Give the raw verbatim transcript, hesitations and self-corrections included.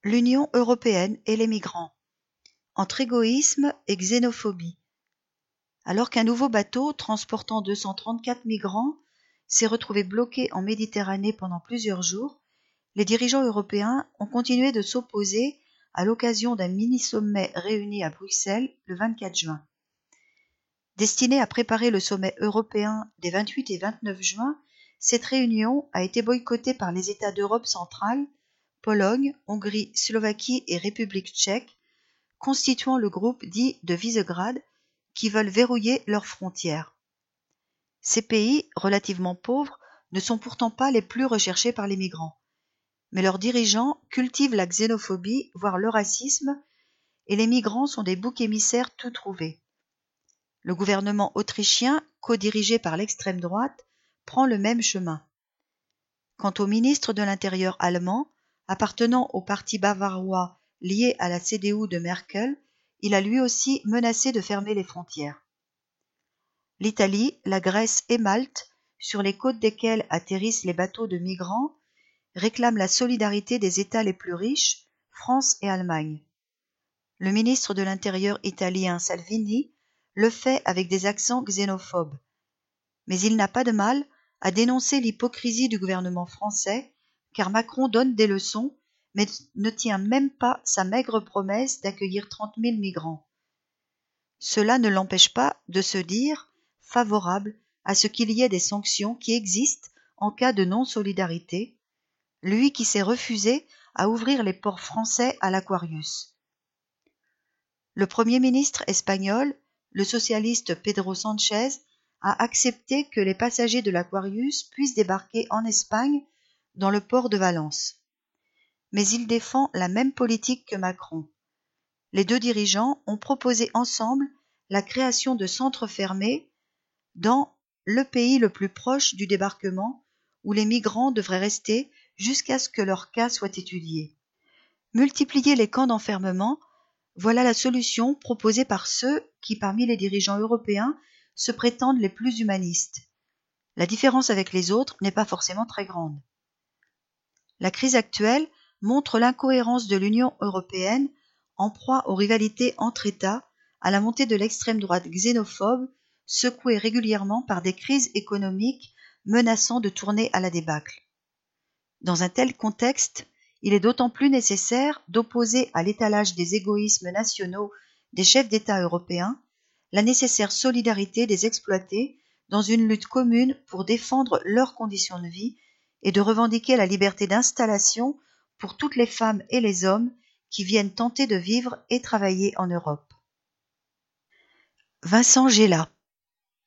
L'Union européenne et les migrants. Entre égoïsme et xénophobie. Alors qu'un nouveau bateau transportant deux cent trente-quatre migrants s'est retrouvé bloqué en Méditerranée pendant plusieurs jours, les dirigeants européens ont continué de s'opposer à l'occasion d'un mini-sommet réuni à Bruxelles le vingt-quatre juin. Destinée à préparer le sommet européen des vingt-huit et vingt-neuf juin, cette réunion a été boycottée par les États d'Europe centrale, Pologne, Hongrie, Slovaquie et République tchèque, constituant le groupe dit de Visegrad, qui veulent verrouiller leurs frontières. Ces pays, relativement pauvres, ne sont pourtant pas les plus recherchés par les migrants. Mais leurs dirigeants cultivent la xénophobie, voire le racisme, et les migrants sont des boucs émissaires tout trouvés. Le gouvernement autrichien, co-dirigé par l'extrême droite, prend le même chemin. Quant au ministre de l'Intérieur allemand, appartenant au parti bavarois lié à la C D U de Merkel, il a lui aussi menacé de fermer les frontières. L'Italie, la Grèce et Malte, sur les côtes desquelles atterrissent les bateaux de migrants, réclament la solidarité des États les plus riches, France et Allemagne. Le ministre de l'Intérieur italien Salvini le fait avec des accents xénophobes. Mais il n'a pas de mal à dénoncer l'hypocrisie du gouvernement français, car Macron donne des leçons, mais ne tient même pas sa maigre promesse d'accueillir trente mille migrants. Cela ne l'empêche pas de se dire favorable à ce qu'il y ait des sanctions qui existent en cas de non-solidarité, lui qui s'est refusé à ouvrir les ports français à l'Aquarius. Le Premier ministre espagnol, le socialiste Pedro Sánchez, a accepté que les passagers de l'Aquarius puissent débarquer en Espagne dans le port de Valence. Mais il défend la même politique que Macron. Les deux dirigeants ont proposé ensemble la création de centres fermés dans le pays le plus proche du débarquement où les migrants devraient rester jusqu'à ce que leur cas soit étudié. Multiplier les camps d'enfermement, voilà la solution proposée par ceux qui, parmi les dirigeants européens, se prétendent les plus humanistes. La différence avec les autres n'est pas forcément très grande. La crise actuelle montre l'incohérence de l'Union européenne en proie aux rivalités entre États, à la montée de l'extrême droite xénophobe, secouée régulièrement par des crises économiques menaçant de tourner à la débâcle. Dans un tel contexte, il est d'autant plus nécessaire d'opposer à l'étalage des égoïsmes nationaux des chefs d'État européens la nécessaire solidarité des exploités dans une lutte commune pour défendre leurs conditions de vie et de revendiquer la liberté d'installation pour toutes les femmes et les hommes qui viennent tenter de vivre et travailler en Europe. Vincent Gela.